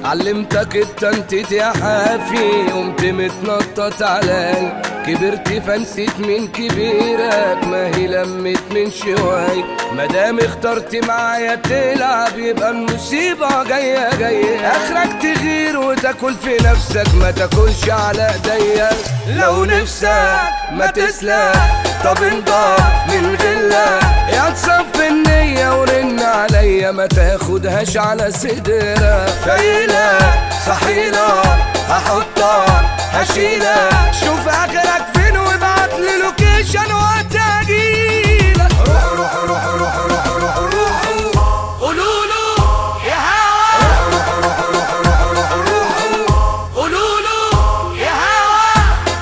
علمتك التنطيط يا حافي، قمت متنطط علي، كبرت فنسيت من كبيرك، ما هي لمت من شوي. مادام اخترت معايا تلعب يبقى المصيبة جاية جاية، اخرك تغير وتاكل في نفسك، ما تاكلش على ايديا. لو نفسك ما تسلك طب انضاف من غلة، يا تصفي النية ورن عليا، ما تاخدهاش على صدرك. فايلك صحيلك هحطك هشيلك، شوف اخرك فين وابعتلي لوكيشن وهتجيلك. روح روح روح روح روح روح روح قولوله يا هوا، روح روح روح روح روح روح قولوله يا هوا.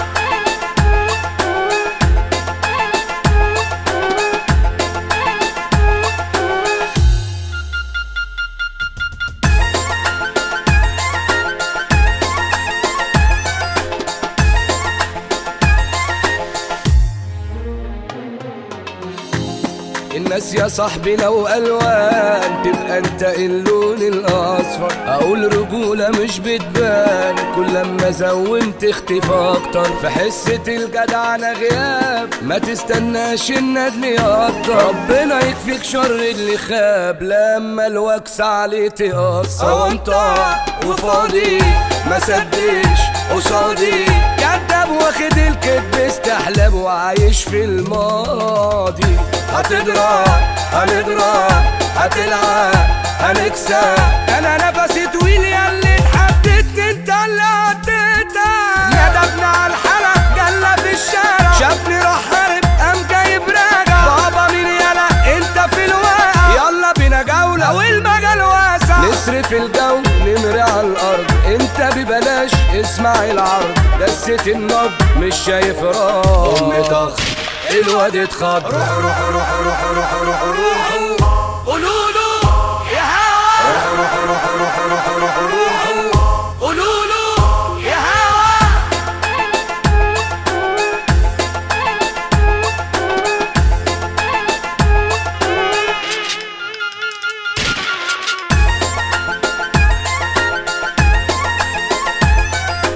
الناس يا صاحبي لو الوان تبقى انت اللون الاصفر، اقول رجولة مش بتبان كل لما زومت اختفى اكتر، في حسة الجدعنة غياب ما تستناش الندل يقطر، ربنا يكفيك شر اللي خاب لما الوكس عليه تقصر. وانت وفاضي ما صدقش قصادي، كداب واخد الكدب استحلاب وعايش في الماضي. هتضرب هنضرب هتلعب هنكسب، انا نفسي طويل ياللي اتحددت انت اللي عديتها. ندبنا على الحلق جلة في الشارع، شافني راح هرب قام جايب راجع، بابا مين يالا انت في الواقع، يلا بينا جولة والمجال واسع، نصرف الجو نمر على الارض، انت ببلاش اسمع العرض، دست النبض مش شايف راس ام طخ الواد اتخض. روح روح روح روح روح روح روح قولوله يا هوا، روح روح روح روح روح روح قولوله يا هوا.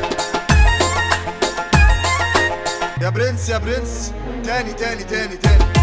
يا برنس يا برنس، تاني تاني تاني تاني.